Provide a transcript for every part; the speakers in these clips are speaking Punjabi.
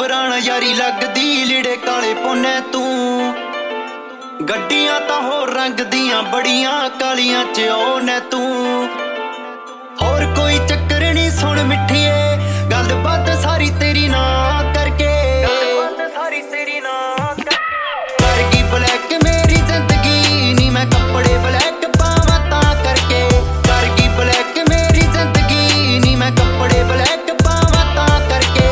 ਬਰਾਣਾ ਯਾਰੀ ਲੱਗਦੀ ਲੀੜੇ ਕਾਲੇ ਪੋਨੇ ਤੂੰ ਗੱਡੀਆਂ ਤਾਂ ਹੋਰ ਰੰਗ ਦੀਆਂ ਬੜੀਆਂ ਕਾਲੀਆਂ ਚ ਉਹਨੇ ਤੂੰ ਹੋਰ ਕੋਈ ਚੱਕਰ ਨਹੀਂ ਸੁਣ ਮਿੱਠੀਏ ਗੱਲਬਾਤ ਸਾਰੀ ਤੇਰੀ ਨਾ ਕਰਕੇ ਕਰ ਗਈ ਬਲੈਕ ਮੇਰੀ ਜ਼ਿੰਦਗੀ ਨੀ ਮੈਂ ਕੱਪੜੇ ਬਲੈਕ ਪਾਵਾਂ ਤਾਂ ਕਰਕੇ ਕਰ ਗਈ ਬਲੈਕ ਮੇਰੀ ਜ਼ਿੰਦਗੀ ਨੀ ਮੈਂ ਕੱਪੜੇ ਬਲੈਕ ਪਾਵਾਂ ਤਾਂ ਕਰਕੇ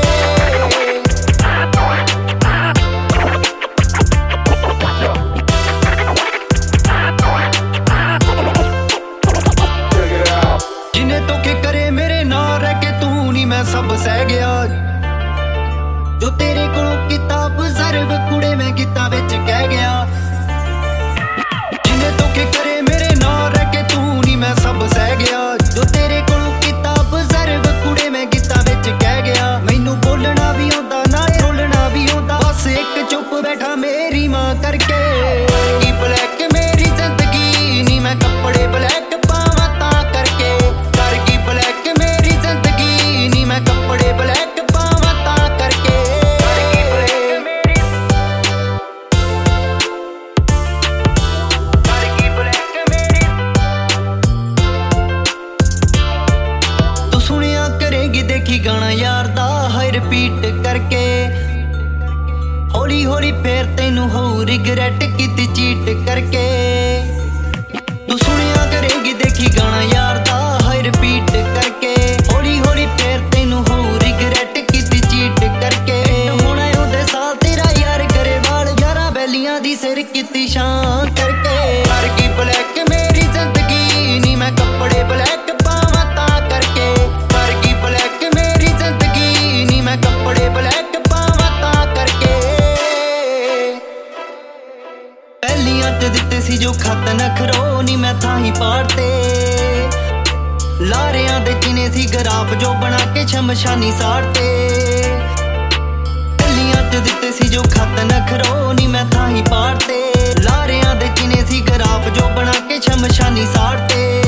ਜਿਨੇ ਧੋਖੇ ਕਰੇ ਮੇਰੇ ਨਾਲ ਰਹਿ ਕੇ ਤੂੰ ਨੀ ਮੈਂ ਸਭ ਸਹਿ ਗਿਆ ਜੋ ਤੇਰੇ ਕੋਲੋਂ ਕਿਤਾਬ ਜ਼ਰਬ ਕੁੜੇ ਮੈਂ ਗੀਤਾਂ ਵਿੱਚ ਕਹਿ ਗਿਆ ਜਿਨੇ ਧੋਖੇ ਕਰੇ ਮੇਰੇ ਨਾਲ ਰਹਿ ਕੇ ਤੂੰ ਨੀ ਮੈਂ ਸਭ ਸਹਿ ਗਿਆ ਜੋ ਤੇਰੇ ਕੋਲੋਂ ਕਿਤਾਬ ਜ਼ਰਬ ਕੁੜੇ ਮੈਂ ਗੀਤਾਂ ਵਿੱਚ ਕਹਿ ਗਿਆ ਮੈਨੂੰ ਬੋਲਣਾ ਵੀ ਆਉਂਦਾ ਨਾਲੇ ਰੋਲਣਾ ਵੀ ਆਉਂਦਾ ਬਸ ਇੱਕ ਚੁੱਪ ਬੈਠਾ ਮੇਰੀ ਮਾਂ ਕਰਕੇ ਕੀ ਬਲੈਕ ਮੇਰੀ ਜ਼ਿੰਦਗੀ ਨੀ ਮੈਂ ਕੱਪੜੇ ਬਲੈਕ ਪਾਵਾਂ ਤਾਂ ਕਰਕੇ ਕਰ ਗਈ ਬਲੈਕ ਮੇਰੀ ਜ਼ਿੰਦਗੀ ਨੀ ਮੈਂ ਕੱਪੜੇ ਬਲੈਕ ਪਾਵਾਂ ਤਾਂ ਕਰਕੇ ਤੂੰ ਸੁਣਿਆ ਕਰੇਗੀ ਦੇਖੀ ਗਾਣਾ ਯਾਰ ਦਾ ਹਾਈ ਰਿਪੀਟ ਕਰਕੇ ਹੌਲੀ ਹੌਲੀ ਫੇਰ ਤੈਨੂੰ ਹੋਊ ਰਿਗਰੈਟ ਕੀਤੀ ਚੀਟ ਕਰਕੇ ਤੂੰ ਸੁਣਿਆ ਕਰੇਗੀ ਦੇਖੀ ਗਾਣਾ ਯਾਰ ਦਾ ਹਾਈ ਰਿਪੀਟ ਕਰਕੇ ਹੌਲੀ ਹੌਲੀ ਫੇਰ ਤੈਨੂੰ ਹੋਊ ਰਿਗਰੈਟ ਕੀਤੀ ਚੀਟ ਕਰਕੇ ਹੁਣ ਉਹਦੇ ਸਾਲ ਤੇਰਾ ਯਾਰ ਗਰੇਵਾਲ ਯਾਰਾਂ ਬੈਲੀਆਂ ਦੀ ਸਿਰ ਕੀਤੀ ਛਾਂ ਕਰਕੇ ਕਰ ਗਈ ਬਲੈਕ ਮੇਰੀ ਜ਼ਿੰਦਗੀ ਨੀ ਮੈਂ ਕੱਪੜੇ ਬਲੈਕ ਪਾਵਾਂ ਤਾਂ ਕਰਕੇ ਕਰ ਗਈ ਬਲੈਕ ਮੇਰੀ ਜ਼ਿੰਦਗੀ ਨੀ ਮੈਂ ਕੱਪੜੇ ਬਲੈਕ ਪਾਵਾਂ ਤਾਂ ਕਰਕੇ ਪਹਿਲੀਆਂ ਤੇ ਦਿੱਤੇ ਸੀ ਜੋ ਖਤ ਨਖਰੋ ਨੀ ਮੈਂ ਥਾਂ ਹੀ ਪਾੜਤੇ ਲਾਰਿਆਂ ਦੇ ਕਿਨੇ ਸੀ ਗਰਾਫ ਜੋ ਬਣਾ ਕੇ ਸ਼ਮਸ਼ਾਨੀ ਸਾੜਤੇ ਪਹਿਲੀਆਂ ਤੇ ਦਿੱਤੇ ਸੀ ਜੋ ਖਤ ਨਖਰੋ ਨੀ ਮੈਂ ਥਾਂ ਹੀ ਪਾੜਤੇ ਲਾਰਿਆਂ ਦੇ ਕਿਨੇ ਸੀ ਗਰਾਫ ਜੋ ਬਣਾ ਕੇ ਸ਼ਮਸ਼ਾਨੀ ਸਾੜਤੇ